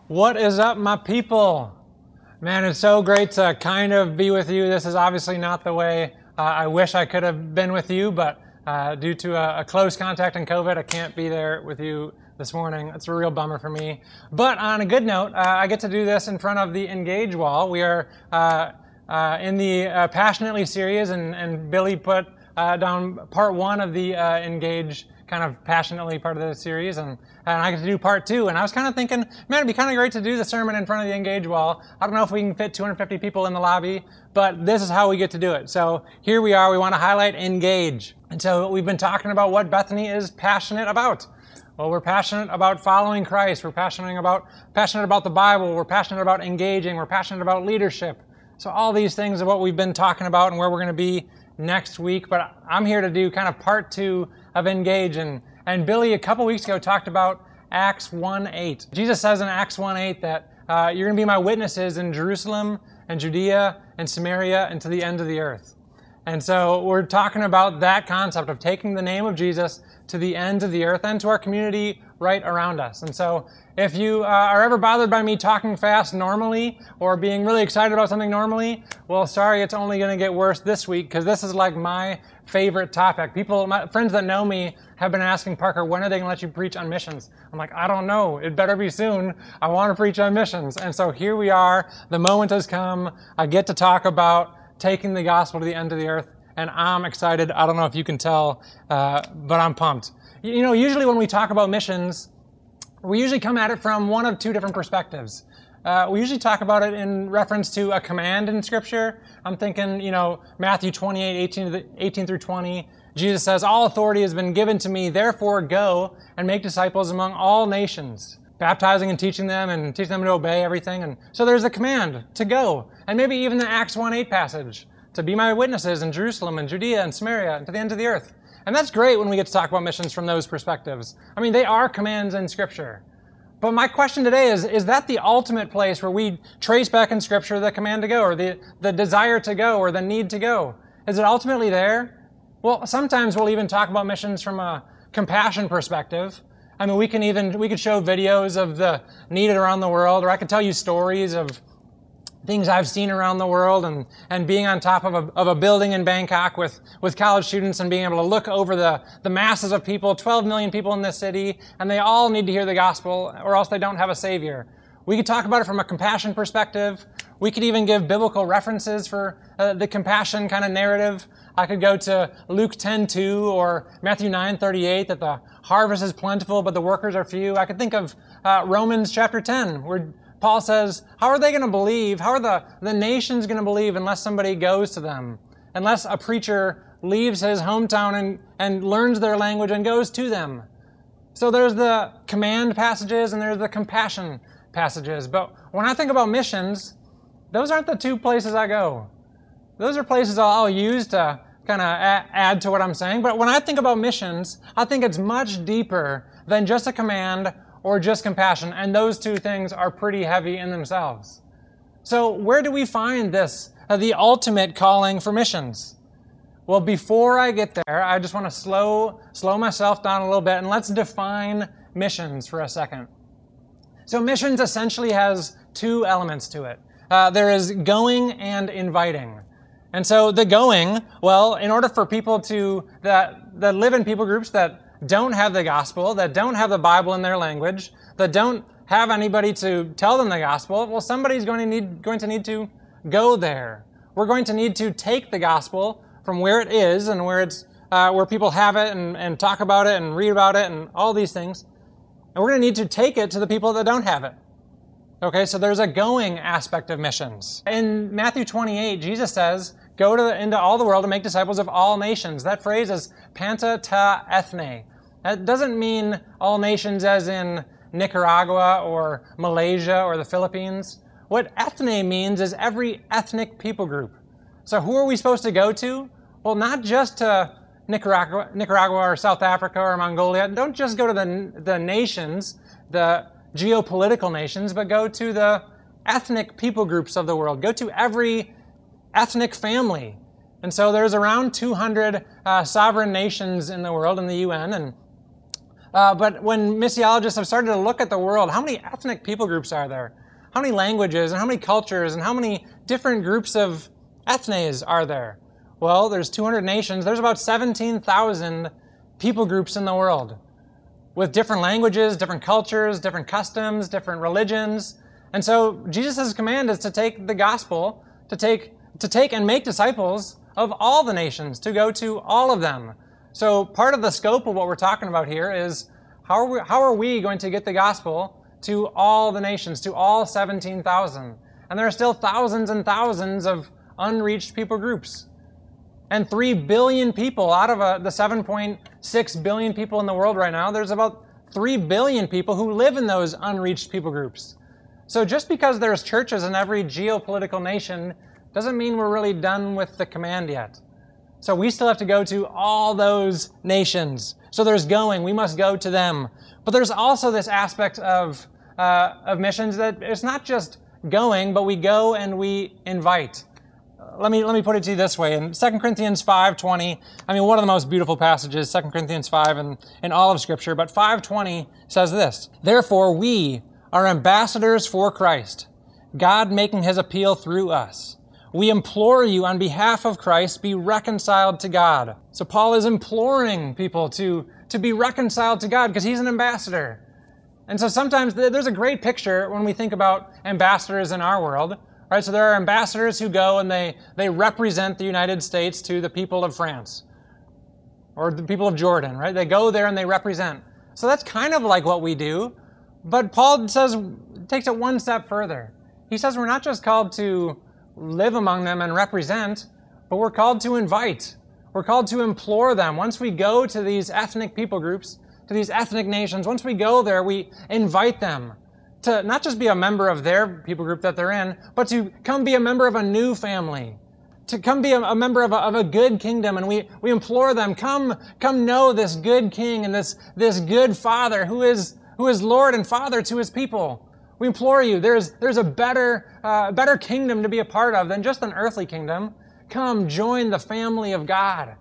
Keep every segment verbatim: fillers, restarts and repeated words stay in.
What is up, my people? Man, it's so great to kind of be with you. This is obviously not the way uh, I wish I could have been with you, but uh, due to a, a close contact in COVID, I can't be there with you this morning. It's a real bummer for me. But on a good note, uh, I get to do this in front of the Engage wall. We are uh, uh, in the uh, Passionately series, and, and Billy put uh, down part one of the uh, Engage kind of passionately part of the series, and, and I get to do part two. And I was kind of thinking, man, it'd be kind of great to do the sermon in front of the Engage wall. I don't know if we can fit two hundred fifty people in the lobby, but this is how we get to do it. So here we are. We want to highlight Engage. And so we've been talking about what Bethany is passionate about. Well, we're passionate about following Christ. We're passionate about passionate about the Bible. We're passionate about engaging. We're passionate about leadership. So all these things are what we've been talking about and where we're going to be next week. But I'm here to do kind of part two of Engage. And, and Billy, a couple weeks ago, talked about Acts one eight. Jesus says in Acts one eight that uh, you're going to be my witnesses in Jerusalem and Judea and Samaria and to the end of the earth. And so we're talking about that concept of taking the name of Jesus to the ends of the earth and to our community right around us. And so if you uh, are ever bothered by me talking fast normally or being really excited about something normally, well, sorry, it's only going to get worse this week because this is like my favorite topic. People, my friends that know me have been asking, Parker, when are they going to let you preach on missions? I'm like, I don't know. It better be soon. I want to preach on missions. And so here we are. The moment has come. I get to talk about taking the gospel to the end of the earth. And I'm excited. I don't know if you can tell, uh, but I'm pumped. You know, usually when we talk about missions, we usually come at it from one of two different perspectives. Uh, we usually talk about it in reference to a command in Scripture. I'm thinking, you know, Matthew twenty-eight, eighteen through twenty. Jesus says, all authority has been given to me, therefore go and make disciples among all nations, baptizing and teaching them and teaching them to obey everything. And so there's a command to go. And maybe even the Acts one eight passage, to be my witnesses in Jerusalem and Judea and Samaria and to the end of the earth. And that's great when we get to talk about missions from those perspectives. I mean, they are commands in Scripture. But my question today is, is that the ultimate place where we trace back in Scripture the command to go or the, the desire to go or the need to go? Is it ultimately there? Well, sometimes we'll even talk about missions from a compassion perspective. I mean, we can even, we could show videos of the needed around the world, or I could tell you stories of things I've seen around the world, and, and being on top of a, of a building in Bangkok with, with college students and being able to look over the, the masses of people, twelve million people in this city, and they all need to hear the gospel or else they don't have a savior. We could talk about it from a compassion perspective. We could even give biblical references for uh, the compassion kind of narrative. I could go to Luke ten two or Matthew nine thirty-eight that the harvest is plentiful but the workers are few. I could think of uh, Romans chapter ten where Paul says, how are they going to believe? How are the, the nations going to believe unless somebody goes to them? Unless a preacher leaves his hometown and, and learns their language and goes to them. So there's the command passages and there's the compassion passages. But when I think about missions, those aren't the two places I go. Those are places I'll use to kind of add to what I'm saying. But when I think about missions, I think it's much deeper than just a command or just compassion, and those two things are pretty heavy in themselves. So where do we find this, uh, the ultimate calling for missions? Well, before I get there, I just want to slow, slow myself down a little bit, and let's define missions for a second. So missions essentially has two elements to it. Uh, there is going and inviting. And so the going, well, in order for people to, that, that live in people groups that don't have the gospel, that don't have the Bible in their language, that don't have anybody to tell them the gospel, well, somebody's going to need going to need to go there. We're going to need to take the gospel from where it is and where it's uh, where people have it and, and talk about it and read about it and all these things, and we're going to need to take it to the people that don't have it. Okay, so there's a going aspect of missions. In Matthew twenty-eight, Jesus says, go to the, into all the world and make disciples of all nations. That phrase is panta ta ethne. That doesn't mean all nations as in Nicaragua or Malaysia or the Philippines. What ethne means is every ethnic people group. So who are we supposed to go to? Well, not just to Nicaragua, Nicaragua or South Africa or Mongolia. Don't just go to the, the nations, the geopolitical nations, but go to the ethnic people groups of the world. Go to every ethnic family. And so there's around two hundred uh, sovereign nations in the world in the U N, and Uh, but when missiologists have started to look at the world, how many ethnic people groups are there? How many languages and how many cultures and how many different groups of ethnes are there? Well, there's two hundred nations. There's about seventeen thousand people groups in the world with different languages, different cultures, different customs, different religions. And so Jesus' command is to take the gospel, to take, to take and make disciples of all the nations, to go to all of them. So part of the scope of what we're talking about here is how are we, how are we going to get the gospel to all the nations, to all seventeen thousand? And there are still thousands and thousands of unreached people groups. And three billion people out of a, the seven point six billion people in the world right now, there's about three billion people who live in those unreached people groups. So just because there's churches in every geopolitical nation doesn't mean we're really done with the command yet. So we still have to go to all those nations. So there's going, we must go to them. But there's also this aspect of, uh, of missions that it's not just going, but we go and we invite. Let me, let me put it to you this way. In Second Corinthians five twenty, I mean, one of the most beautiful passages, Second Corinthians five in, in all of Scripture, but five twenty says this, "Therefore we are ambassadors for Christ, God making his appeal through us. We implore you on behalf of Christ, be reconciled to God." So Paul is imploring people to, to be reconciled to God because he's an ambassador. And so sometimes there's a great picture when we think about ambassadors in our world. Right, so there are ambassadors who go and they, they represent the United States to the people of France or the people of Jordan, right? They go there and they represent. So that's kind of like what we do. But Paul says, takes it one step further. He says we're not just called to live among them and represent, but we're called to invite. We're called to implore them. Once we go to these ethnic people groups, to these ethnic nations, once we go there, we invite them to not just be a member of their people group that they're in, but to come be a member of a new family, to come be a, a member of a, of a good kingdom. And we, we implore them, come, come know this good king and this, this good father who is, who is Lord and Father to his people. We implore you, there's, there's a better, uh, better kingdom to be a part of than just an earthly kingdom. Come join the family of God.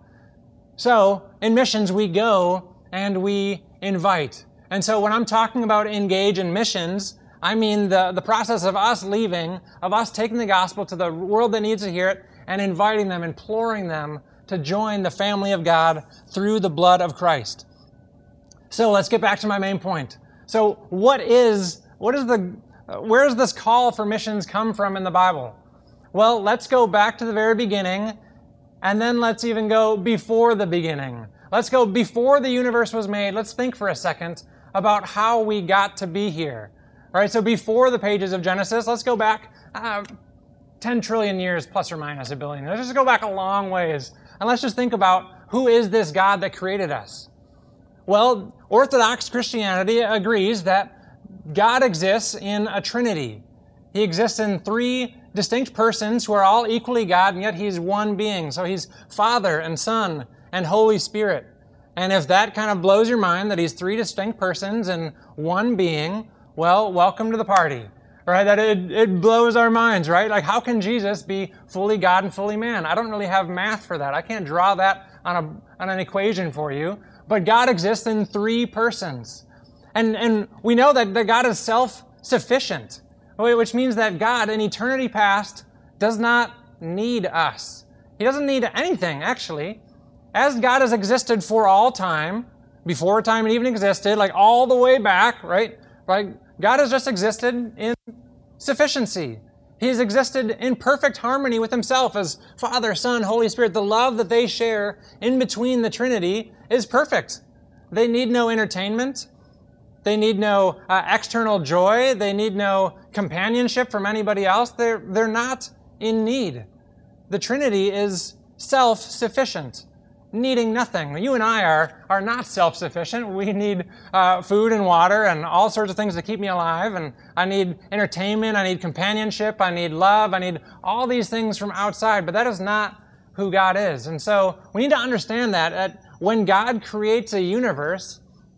So in missions, we go and we invite. And so when I'm talking about engage in missions, I mean the, the process of us leaving, of us taking the gospel to the world that needs to hear it, and inviting them, imploring them to join the family of God through the blood of Christ. So let's get back to my main point. So what is, what is the, where does this call for missions come from in the Bible? Well, let's go back to the very beginning, and then let's even go before the beginning. Let's go before the universe was made. Let's think for a second about how we got to be here. All right, so before the pages of Genesis, let's go back uh, ten trillion years plus or minus a billion. Let's just go back a long ways. And let's just think about who is this God that created us? Well, Orthodox Christianity agrees that God exists in a Trinity. He exists in three distinct persons who are all equally God, and yet he's one being. So he's Father and Son and Holy Spirit. And if that kind of blows your mind that he's three distinct persons and one being, well, welcome to the party. Right? That it, it blows our minds, right? Like, how can Jesus be fully God and fully man? I don't really have math for that. I can't draw that on a on an equation for you. But God exists in three persons. And and we know that, that God is self-sufficient, which means that God in eternity past does not need us. He doesn't need anything, actually. As God has existed for all time, before time even existed, like all the way back, right? Right? God has just existed in sufficiency. He has existed in perfect harmony with himself as Father, Son, Holy Spirit. The love that they share in between the Trinity is perfect. They need no entertainment. They need no uh, external joy. They need no companionship from anybody else. They're, they're not in need. The Trinity is self-sufficient, needing nothing. You and I are, are not self-sufficient. We need uh, food and water and all sorts of things to keep me alive. And I need entertainment. I need companionship. I need love. I need all these things from outside. But that is not who God is. And so we need to understand that, that when God creates a universe,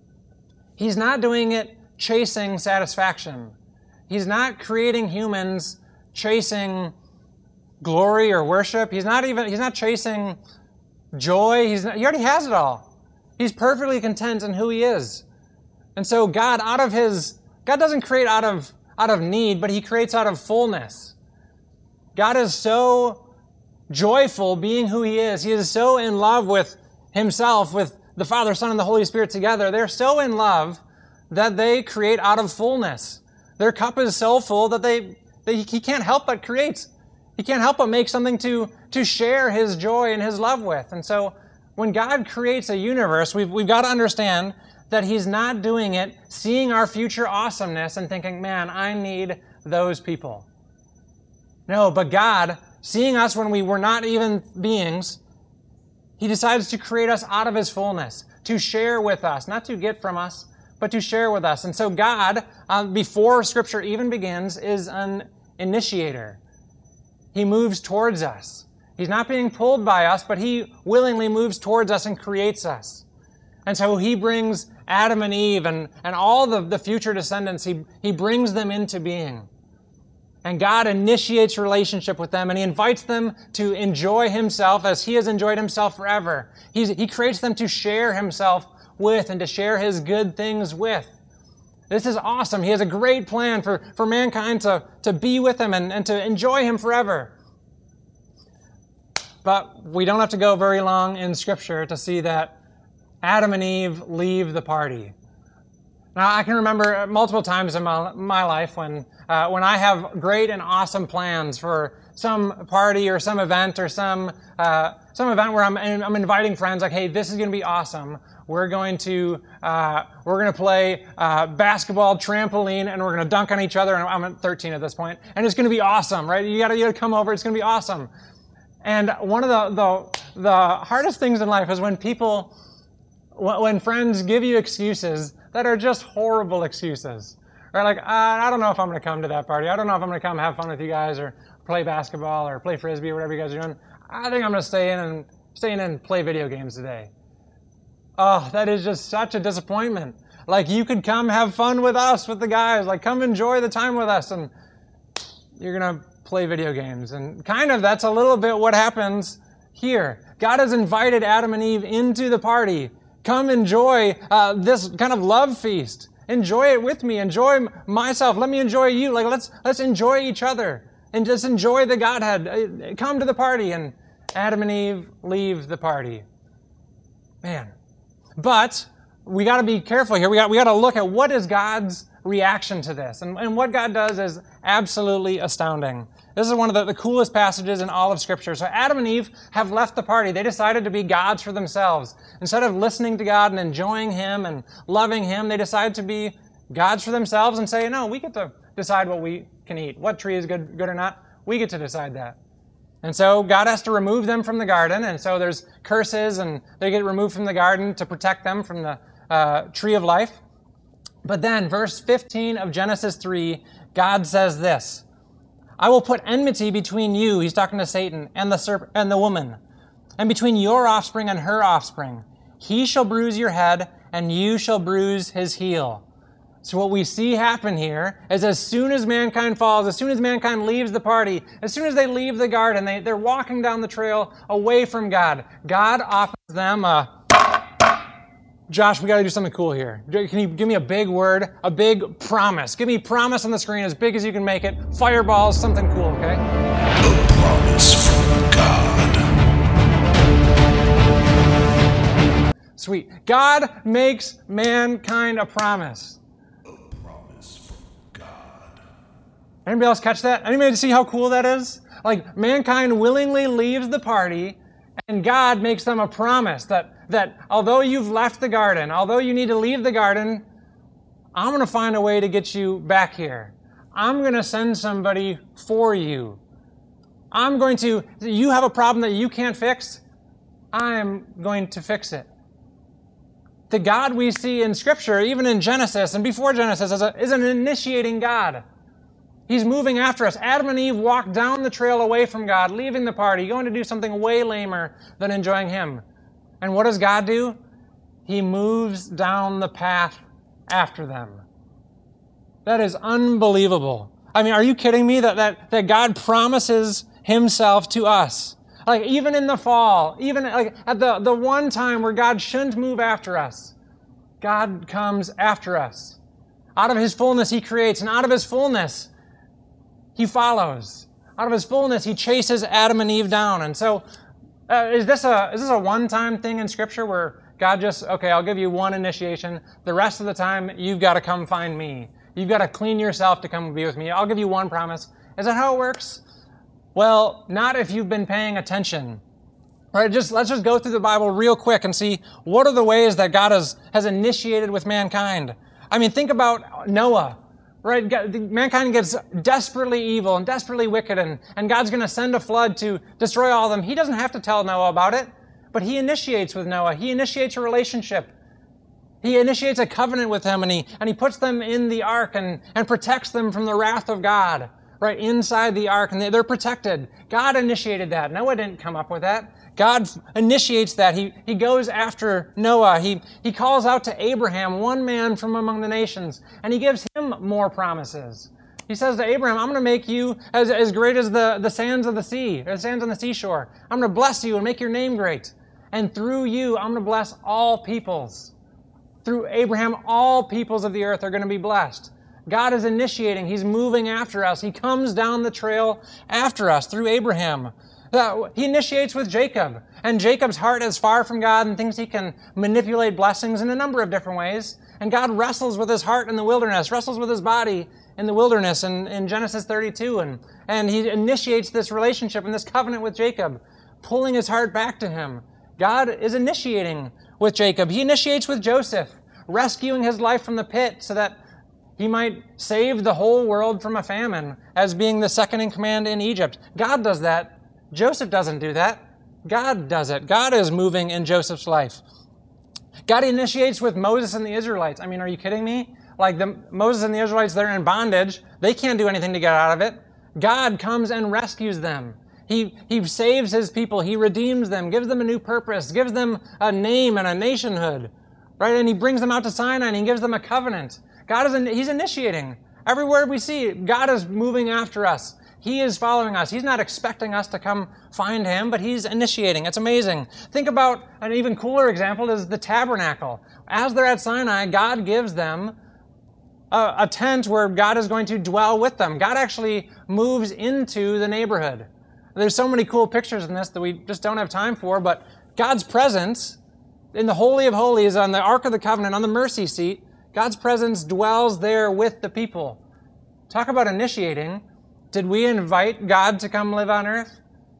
he's not doing it chasing satisfaction. He's not creating humans chasing glory or worship. He's not even, he's not chasing joy. He's not, he already has it all. He's perfectly content in who he is. And so God, out of his, God doesn't create out of, out of need, but he creates out of fullness. God is so joyful being who he is. He is so in love with himself, with the Father, Son, and the Holy Spirit together. They're so in love that they create out of fullness. Their cup is so full that they, they he can't help but create. He can't help but make something to, to share his joy and his love with. And so when God creates a universe, we've, we've got to understand that he's not doing it seeing our future awesomeness and thinking, man, I need those people. No, but God, seeing us when we were not even beings, he decides to create us out of his fullness, to share with us, not to get from us, but to share with us. And so God, uh, before Scripture even begins, is an initiator. He moves towards us. He's not being pulled by us, but he willingly moves towards us and creates us. And so he brings Adam and Eve and, and all the, the future descendants, he, he brings them into being. And God initiates relationship with them, and he invites them to enjoy himself as he has enjoyed himself forever. He's, he creates them to share himself with and to share his good things with. This is awesome. He has a great plan for, for mankind to, to be with him and, and to enjoy him forever. But we don't have to go very long in Scripture to see that Adam and Eve leave the party. Now, I can remember multiple times in my, my life when uh, when I have great and awesome plans for some party or some event or some uh, some event where I'm I'm inviting friends, like, hey, this is going to be awesome. We're going to uh, we're going to play uh, basketball, trampoline, and we're going to dunk on each other. And I'm at thirteen at this point, and it's going to be awesome, right? You got to you got to come over. It's going to be awesome. And one of the, the the hardest things in life is when people, when friends give you excuses that are just horrible excuses. Right? Like, uh, I don't know if I'm going to come to that party. I don't know if I'm going to come have fun with you guys or play basketball or play Frisbee or whatever you guys are doing. I think I'm going to stay in and stay in and play video games today. Oh, that is just such a disappointment. Like, you could come have fun with us, with the guys. Like, come enjoy the time with us, and you're going to play video games. And kind of that's a little bit what happens here. God has invited Adam and Eve into the party. Come enjoy uh, this kind of love feast. Enjoy it with me. Enjoy myself. Let me enjoy you. Like, let's let's enjoy each other and just enjoy the Godhead. Come to the party. And Adam and Eve leave the party. Man. But we got to be careful here. We got we got to look at what is God's reaction to this. And, and what God does is absolutely astounding. This is one of the, the coolest passages in all of Scripture. So Adam and Eve have left the party. They decided to be gods for themselves. Instead of listening to God and enjoying him and loving him, they decide to be gods for themselves and say, no, we get to decide what we can eat. What tree is good, good or not, we get to decide that. And so God has to remove them from the garden. And so there's curses, and they get removed from the garden to protect them from the uh, tree of life. But then, verse fifteen of Genesis three, God says this, I will put enmity between you, he's talking to Satan, and the serp- and the woman, and between your offspring and her offspring. He shall bruise your head, and you shall bruise his heel. So what we see happen here is as soon as mankind falls, as soon as mankind leaves the party, as soon as they leave the garden, they, they're walking down the trail away from God. God offers them a, Josh, we got to do something cool here. Can you give me a big word, a big promise? Give me promise on the screen as big as you can make it. Fireballs, something cool, okay? A promise from God. Sweet. God makes mankind a promise. A promise from God. Anybody else catch that? Anybody see how cool that is? Like, mankind willingly leaves the party, and God makes them a promise that that although you've left the garden, although you need to leave the garden, I'm going to find a way to get you back here. I'm going to send somebody for you. I'm going to, you have a problem that you can't fix, I'm going to fix it. The God we see in Scripture, even in Genesis and before Genesis, is, a, is an initiating God. He's moving after us. Adam and Eve walked down the trail away from God, leaving the party, going to do something way lamer than enjoying him. And what does God do? He moves down the path after them. That is unbelievable. I mean, are you kidding me that, that, that God promises himself to us? Like, even in the fall, even like at the, the one time where God shouldn't move after us, God comes after us. Out of his fullness he creates, and out of his fullness he follows. Out of his fullness he chases Adam and Eve down. And so uh, is this a is this a one-time thing in Scripture where God just, okay, I'll give you one initiation. The rest of the time, you've got to come find me. You've got to clean yourself to come be with me. I'll give you one promise. Is that how it works? Well, not if you've been paying attention. All right, just let's just go through the Bible real quick and see what are the ways that God has, has initiated with mankind. I mean, think about Noah, right? God, mankind gets desperately evil and desperately wicked, and, and God's going to send a flood to destroy all of them. He doesn't have to tell Noah about it, but he initiates with Noah. He initiates a relationship. He initiates a covenant with him, and he, and he puts them in the ark and, and protects them from the wrath of God, right, inside the ark, and they're protected. God initiated that. Noah didn't come up with that. God initiates that. He, he goes after Noah. He, he calls out to Abraham, one man from among the nations, and he gives him more promises. He says to Abraham, I'm going to make you as, as great as the, the sands of the sea, or the sands on the seashore. I'm going to bless you and make your name great. And through you, I'm going to bless all peoples. Through Abraham, all peoples of the earth are going to be blessed. God is initiating. He's moving after us. He comes down the trail after us through Abraham. He initiates with Jacob. And Jacob's heart is far from God and thinks he can manipulate blessings in a number of different ways. And God wrestles with his heart in the wilderness, wrestles with his body in the wilderness in, in Genesis thirty-two. And, and he initiates this relationship and this covenant with Jacob, pulling his heart back to him. God is initiating with Jacob. He initiates with Joseph, rescuing his life from the pit so that he might save the whole world from a famine as being the second in command in Egypt. God does that. Joseph doesn't do that. God does it. God is moving in Joseph's life. God initiates with Moses and the Israelites. I mean, are you kidding me? Like the, Moses and the Israelites, they're in bondage. They can't do anything to get out of it. God comes and rescues them. He, he saves his people. He redeems them, gives them a new purpose, gives them a name and a nationhood, right? And he brings them out to Sinai and he gives them a covenant. God is, in, he's initiating. Everywhere we see, God is moving after us. He is following us. He's not expecting us to come find him, but he's initiating. It's amazing. Think about an even cooler example is the tabernacle. As they're at Sinai, God gives them a, a tent where God is going to dwell with them. God actually moves into the neighborhood. There's so many cool pictures in this that we just don't have time for, but God's presence in the Holy of Holies, on the Ark of the Covenant, on the mercy seat, God's presence dwells there with the people. Talk about initiating. Did we invite God to come live on earth?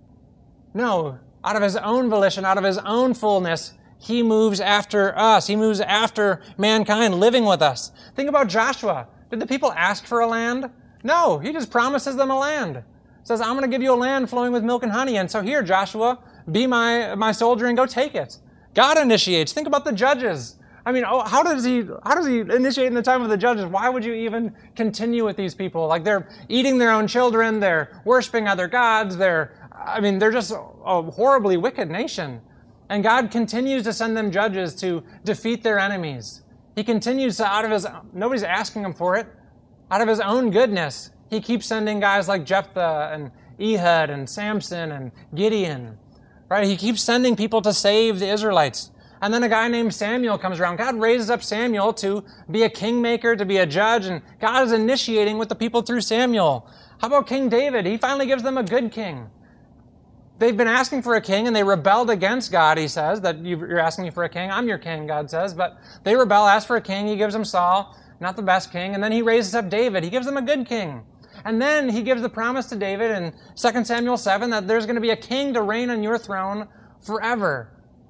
No. Out of his own volition, out of his own fullness, he moves after us. He moves after mankind, living with us. Think about Joshua. Did the people ask for a land? No. He just promises them a land. Says, I'm going to give you a land flowing with milk and honey. And so here, Joshua, be my, my soldier and go take it. God initiates. Think about the judges. I mean, oh, how does he how does he initiate in the time of the judges? Why would you even continue with these people? Like they're eating their own children, they're worshiping other gods, they're, I mean, they're just a horribly wicked nation. And God continues to send them judges to defeat their enemies. He continues to, out of his, nobody's asking him for it, out of his own goodness, he keeps sending guys like Jephthah and Ehud and Samson and Gideon, right? He keeps sending people to save the Israelites. And then a guy named Samuel comes around. God raises up Samuel to be a kingmaker, to be a judge, and God is initiating with the people through Samuel. How about King David? He finally gives them a good king. They've been asking for a king, and they rebelled against God, he says, that you're asking me for a king. I'm your king, God says. But they rebel, ask for a king. He gives them Saul, not the best king. And then he raises up David. He gives them a good king. And then he gives the promise to David in Second Samuel seven that there's going to be a king to reign on your throne forever.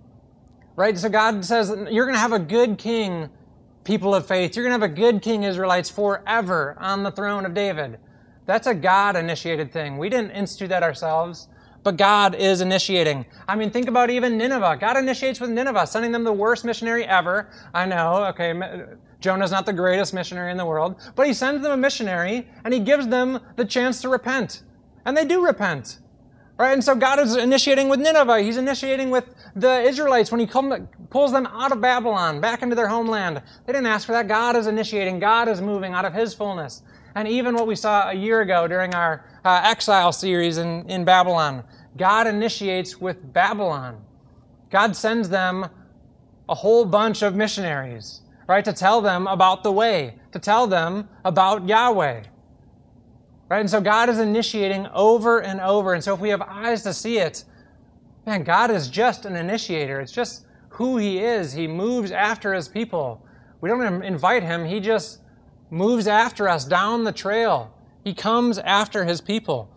Right? So God says, you're going to have a good king, people of faith. You're going to have a good king, Israelites, forever on the throne of David. That's a God-initiated thing. We didn't institute that ourselves, but God is initiating. I mean, think about even Nineveh. God initiates with Nineveh, sending them the worst missionary ever. I know, okay, Jonah's not the greatest missionary in the world, but he sends them a missionary, and he gives them the chance to repent. And they do repent. Right? And so God is initiating with Nineveh. He's initiating with the Israelites when he come, pulls them out of Babylon, back into their homeland. They didn't ask for that. God is initiating. God is moving out of his fullness. And even what we saw a year ago during our uh, exile series in, in Babylon, God initiates with Babylon. God sends them a whole bunch of missionaries. right? To tell them about the way, to tell them about Yahweh. Right? And so God is initiating over and over. And so if we have eyes to see it, man, God is just an initiator. It's just who He is. He moves after His people. We don't invite Him. He just moves after us down the trail. He comes after His people.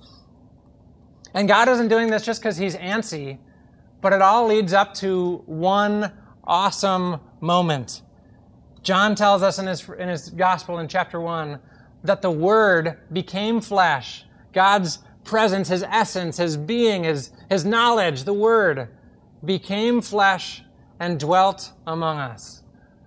And God isn't doing this just because He's antsy, but it all leads up to one awesome moment. John tells us in his, in his gospel in chapter one that the Word became flesh. God's presence, His essence, His being, His, His knowledge, the Word, became flesh and dwelt among us.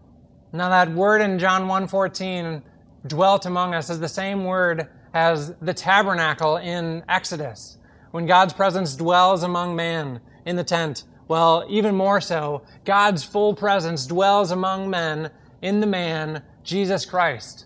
Now that word in John one fourteen, dwelt among us, is the same word as the tabernacle in Exodus, when God's presence dwells among man in the tent. Well, even more so, God's full presence dwells among men in the man, Jesus Christ.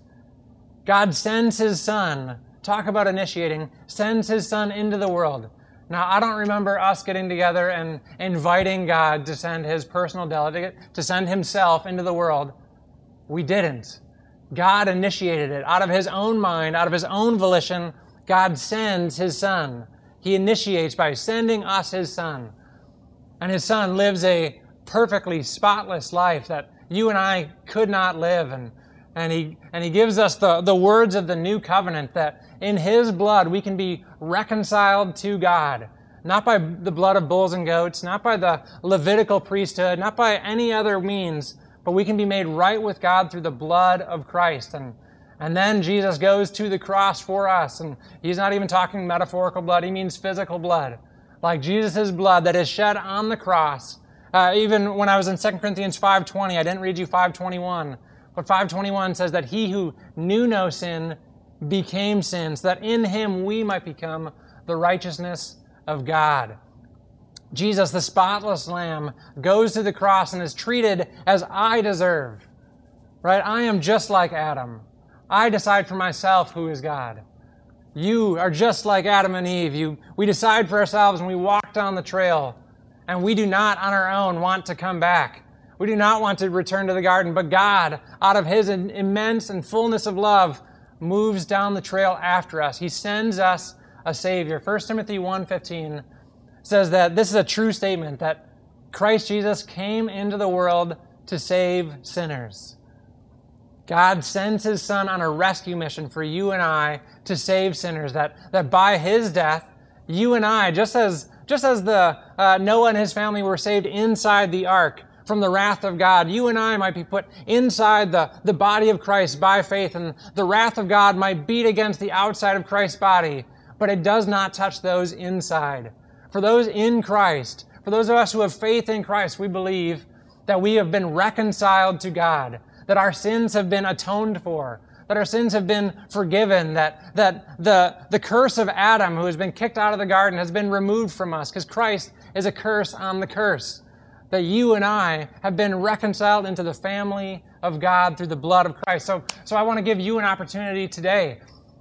God sends His Son, talk about initiating, sends His Son into the world. Now, I don't remember us getting together and inviting God to send His personal delegate, to send Himself into the world. We didn't. God initiated it. Out of His own mind, out of His own volition, God sends His Son. He initiates by sending us His Son. And His Son lives a perfectly spotless life that you and I could not live. And, and, he, and he gives us the, the words of the new covenant that in His blood we can be reconciled to God. Not by the blood of bulls and goats, not by the Levitical priesthood, not by any other means, but we can be made right with God through the blood of Christ. And, and then Jesus goes to the cross for us. And He's not even talking metaphorical blood. He means physical blood. Like Jesus' blood that is shed on the cross. Uh, even when I was in Second Corinthians five twenty, I didn't read you five twenty-one. But five twenty-one says that He who knew no sin became sin, so that in Him we might become the righteousness of God. Jesus, the spotless Lamb, goes to the cross and is treated as I deserve. Right? I am just like Adam. I decide for myself who is God. You are just like Adam and Eve. You, we decide for ourselves and we walk down the trail. And we do not on our own want to come back. We do not want to return to the garden. But God, out of His immense and fullness of love, moves down the trail after us. He sends us a Savior. First Timothy one fifteen says that this is a true statement, that Christ Jesus came into the world to save sinners. God sends His Son on a rescue mission for you and I to save sinners, that, that by His death, you and I, just as, just as the uh, Noah and his family were saved inside the ark from the wrath of God, you and I might be put inside the, the body of Christ by faith, and the wrath of God might beat against the outside of Christ's body, but it does not touch those inside. For those in Christ, for those of us who have faith in Christ, we believe that we have been reconciled to God, that our sins have been atoned for, that our sins have been forgiven, that, that the, the curse of Adam, who has been kicked out of the garden, has been removed from us, because Christ is a curse on the curse. That you and I have been reconciled into the family of God through the blood of Christ. So, so I want to give you an opportunity today.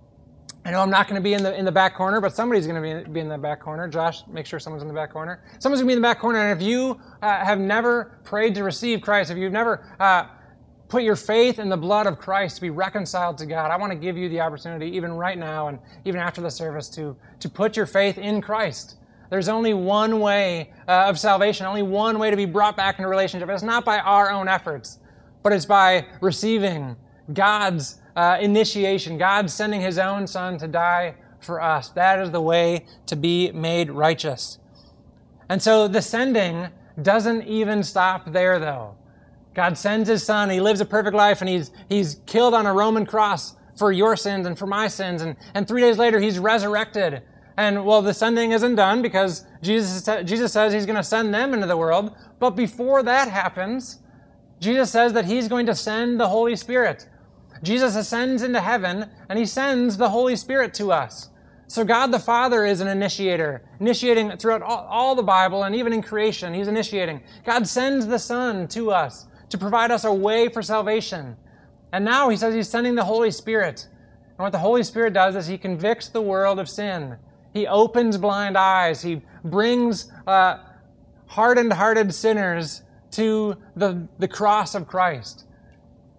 I know I'm not going to be in the in the back corner, but somebody's going to be, be in the back corner. Josh, make sure someone's in the back corner. Someone's going to be in the back corner, and if you uh, have never prayed to receive Christ, if you've never uh, put your faith in the blood of Christ to be reconciled to God, I want to give you the opportunity, even right now and even after the service, to, to put your faith in Christ. There's only one way uh, of salvation, only one way to be brought back into a relationship. It's not by our own efforts, but it's by receiving God's uh, initiation, God sending His own Son to die for us. That is the way to be made righteous. And so the sending doesn't even stop there, though. God sends His Son, He lives a perfect life, and He's He's killed on a Roman cross for your sins and for my sins, and, and three days later He's resurrected. And, well, the sending isn't done because Jesus, Jesus says He's going to send them into the world. But before that happens, Jesus says that He's going to send the Holy Spirit. Jesus ascends into heaven, and He sends the Holy Spirit to us. So God the Father is an initiator, initiating throughout all, all the Bible, and even in creation, He's initiating. God sends the Son to us to provide us a way for salvation. And now He says He's sending the Holy Spirit. And what the Holy Spirit does is He convicts the world of sin. He opens blind eyes. He brings uh, hardened-hearted sinners to the, the cross of Christ.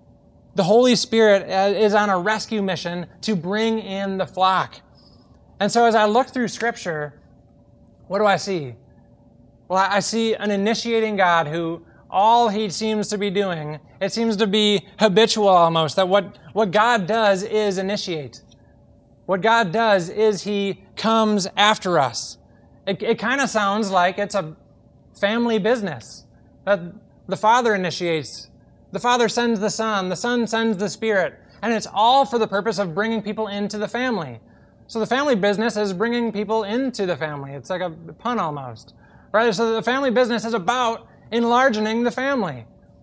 The Holy Spirit is on a rescue mission to bring in the flock. And so as I look through Scripture, what do I see? Well, I see an initiating God who all he seems to be doing, it seems to be habitual almost, that what, what God does is initiate. What God does is he comes after us. It, it kind of sounds like it's a family business. That the Father initiates. The Father sends the Son. The Son sends the Spirit. And it's all for the purpose of bringing people into the family. So the family business is bringing people into the family. It's like a pun almost. Right? So the family business is about enlarging the family.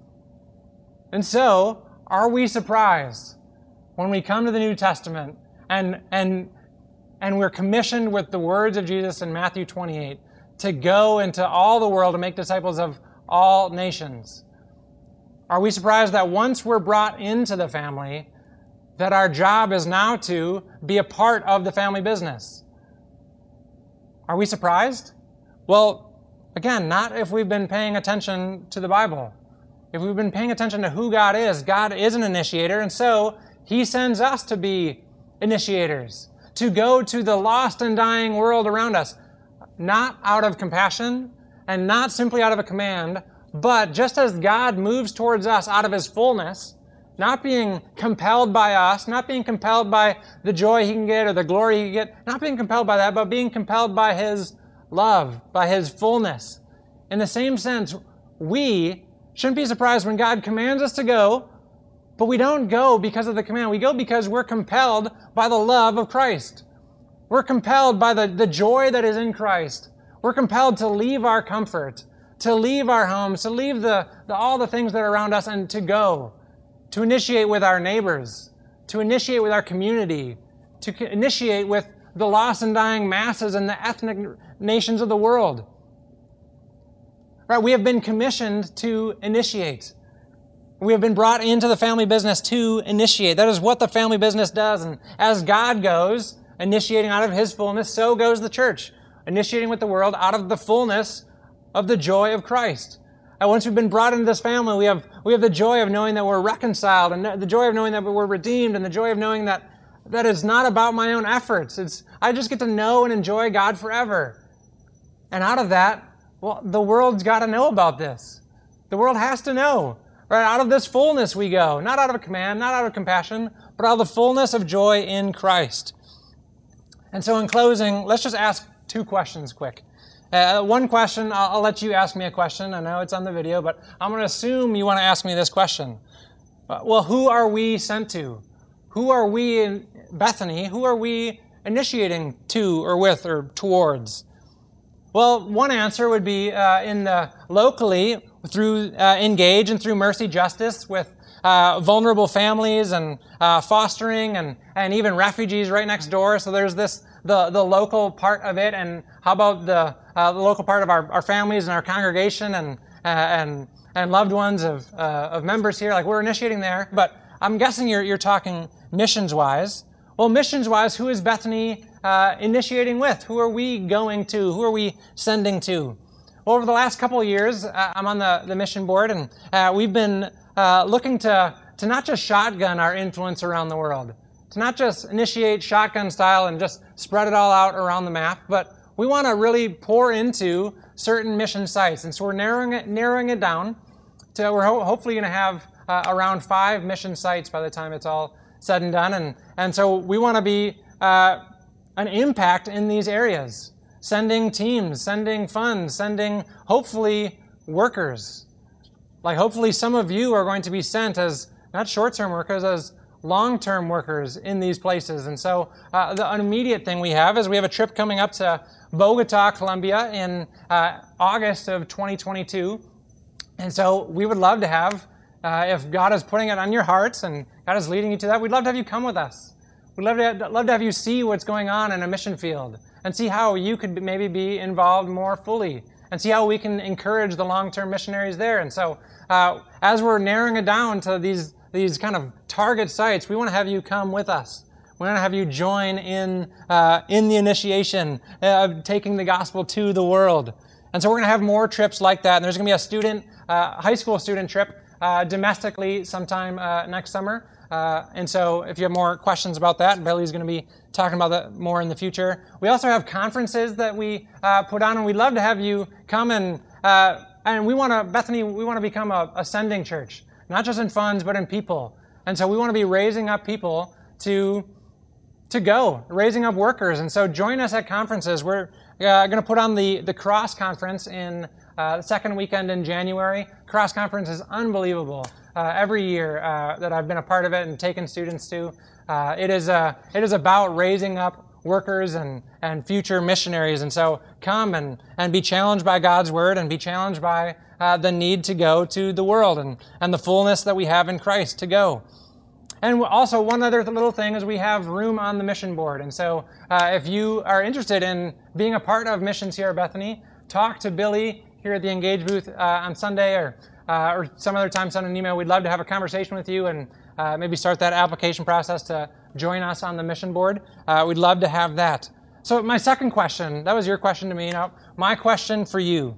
And so, are we surprised when we come to the New Testament and and and we're commissioned with the words of Jesus in Matthew twenty-eight to go into all the world and make disciples of all nations? Are we surprised that once we're brought into the family, that our job is now to be a part of the family business? Are we surprised? Well, again, not if we've been paying attention to the Bible. If we've been paying attention to who God is, God is an initiator, and so he sends us to be initiators, to go to the lost and dying world around us, not out of compassion and not simply out of a command, but just as God moves towards us out of his fullness, not being compelled by us, not being compelled by the joy he can get or the glory he can get, not being compelled by that, but being compelled by his love, by his fullness. In the same sense, we shouldn't be surprised when God commands us to go, but we don't go because of the command. We go because we're compelled by the love of Christ. We're compelled by the, the joy that is in Christ. We're compelled to leave our comfort, to leave our homes, to leave the, the all the things that are around us and to go, to initiate with our neighbors, to initiate with our community, to initiate with the lost and dying masses and the ethnic nations of the world. Right? We have been commissioned to initiate. We have been brought into the family business to initiate. That is what the family business does. And as God goes, initiating out of his fullness, so goes the church, initiating with the world out of the fullness of the joy of Christ. And once we've been brought into this family, we have we have the joy of knowing that we're reconciled, and the joy of knowing that we're redeemed, and the joy of knowing that that it's not about my own efforts. It's I just get to know and enjoy God forever. And out of that, well, the world's got to know about this. The world has to know. Right? Out of this fullness we go, not out of a command, not out of compassion, but out of the fullness of joy in Christ. And so in closing, let's just ask two questions quick. Uh, one question, I'll, I'll let you ask me a question. I know it's on the video, but I'm going to assume you want to ask me this question. Uh, well, who are we sent to? Who are we in Bethany? Who are we initiating to or with or towards? Well, one answer would be uh, in the locally through uh, Engage and through Mercy Justice with uh, vulnerable families and uh, fostering and, and even refugees right next door. So there's this the the local part of it, and how about the uh, the local part of our, our families and our congregation and uh, and and loved ones of uh, of members here. Like we're initiating there, but I'm guessing you're you're talking missions wise. Well, missions wise, who is Bethany uh, initiating with? Who are we going to? Who are we sending to? Well, over the last couple of years, uh, I'm on the, the mission board, and uh, we've been uh, looking to, to not just shotgun our influence around the world, to not just initiate shotgun style and just spread it all out around the map, but we want to really pour into certain mission sites. And so we're narrowing it, narrowing it down to, we're ho- hopefully going to have uh, around five mission sites by the time it's all said and done. And, and so we want to be uh, an impact in these areas. Sending teams, sending funds, sending, hopefully, workers. Like, hopefully some of you are going to be sent as, not short-term workers, as long-term workers in these places. And so uh, the, an immediate thing we have is we have a trip coming up to Bogota, Colombia in uh, August of twenty twenty-two. And so we would love to have, uh, if God is putting it on your hearts and God is leading you to that, we'd love to have you come with us. We'd love to have, love to have you see what's going on in a mission field, and see how you could maybe be involved more fully, and see how we can encourage the long-term missionaries there. And so uh, as we're narrowing it down to these, these kind of target sites, we want to have you come with us. We want to have you join in, uh, in the initiation of taking the gospel to the world. And so we're going to have more trips like that. And there's going to be a student, uh, high school student trip uh, domestically sometime uh, next summer. Uh, and so if you have more questions about that, Billy's going to be talking about that more in the future. We also have conferences that we uh, put on, and we'd love to have you come and uh, and we want to, Bethany, we want to become a, a sending church, not just in funds, but in people. And so we want to be raising up people to to go, raising up workers. And so join us at conferences. We're uh, going to put on the, the Cross Conference in uh, the second weekend in January. Cross Conference is unbelievable. Uh, every year uh, that I've been a part of it and taken students to, uh, it is uh, it is about raising up workers and, and future missionaries. And so come and, and be challenged by God's Word and be challenged by uh, the need to go to the world and, and the fullness that we have in Christ to go. And also one other little thing is we have room on the mission board. And so uh, if you are interested in being a part of missions here at Bethany, talk to Billy here at the Engage booth uh, on Sunday or Uh, or some other time, send an email. We'd love to have a conversation with you and uh, maybe start that application process to join us on the mission board. Uh, we'd love to have that. So my second question, that was your question to me. Now, my question for you,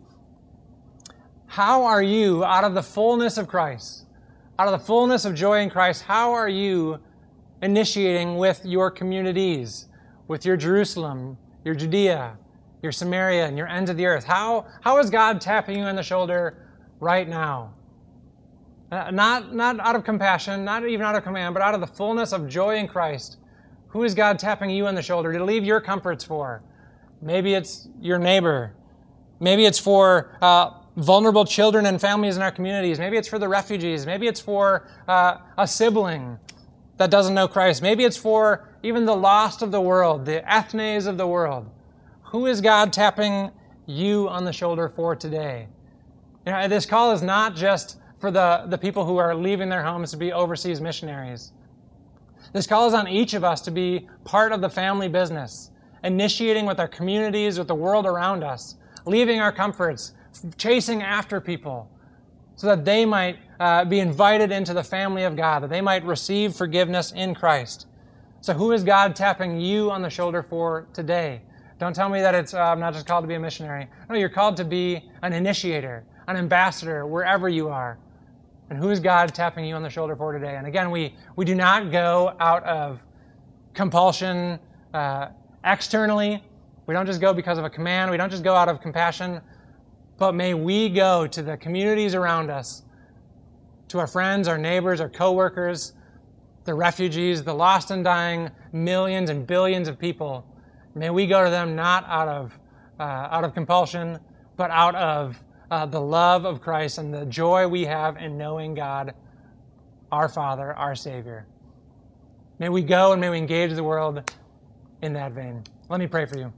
how are you, out of the fullness of Christ, out of the fullness of joy in Christ, how are you initiating with your communities, with your Jerusalem, your Judea, your Samaria, and your ends of the earth? How, how is God tapping you on the shoulder right now? Uh, not, not out of compassion, not even out of command, but out of the fullness of joy in Christ. Who is God tapping you on the shoulder to leave your comforts for? Maybe it's your neighbor. Maybe it's for uh, vulnerable children and families in our communities. Maybe it's for the refugees. Maybe it's for uh, a sibling that doesn't know Christ. Maybe it's for even the lost of the world, the ethnes of the world. Who is God tapping you on the shoulder for today? You know, this call is not just for the, the people who are leaving their homes to be overseas missionaries. This call is on each of us to be part of the family business, initiating with our communities, with the world around us, leaving our comforts, chasing after people so that they might uh, be invited into the family of God, that they might receive forgiveness in Christ. So who is God tapping you on the shoulder for today? Don't tell me that it's uh, not just called to be a missionary. No, you're called to be an initiator, an ambassador, wherever you are. And who is God tapping you on the shoulder for today? And again, we, we do not go out of compulsion uh, externally. We don't just go because of a command. We don't just go out of compassion. But may we go to the communities around us, to our friends, our neighbors, our coworkers, the refugees, the lost and dying millions and billions of people. May we go to them not out of, uh, out of compulsion, but out of Uh, the love of Christ and the joy we have in knowing God, our Father, our Savior. May we go and may we engage the world in that vein. Let me pray for you.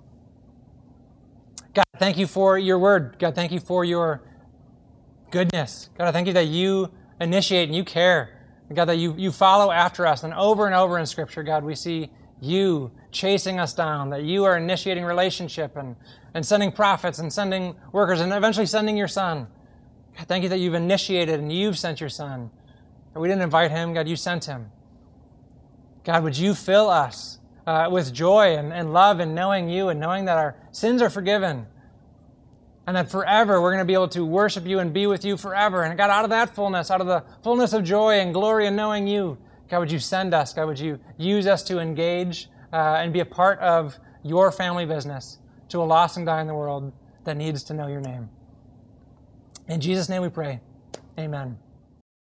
God, thank you for your word. God, thank you for your goodness. God, I thank you that you initiate and you care. God, that you, you follow after us. And over and over in Scripture, God, we see you chasing us down, that you are initiating relationship and, and sending prophets and sending workers and eventually sending your Son. God, thank you that you've initiated and you've sent your Son. And we didn't invite him, God, you sent him. God, would you fill us uh, with joy and, and love in knowing you and knowing that our sins are forgiven and that forever we're going to be able to worship you and be with you forever. And God, out of that fullness, out of the fullness of joy and glory in knowing you, God, would you send us? God, would you use us to engage uh, and be a part of your family business to a lost and dying world that needs to know your name. In Jesus' name we pray. Amen.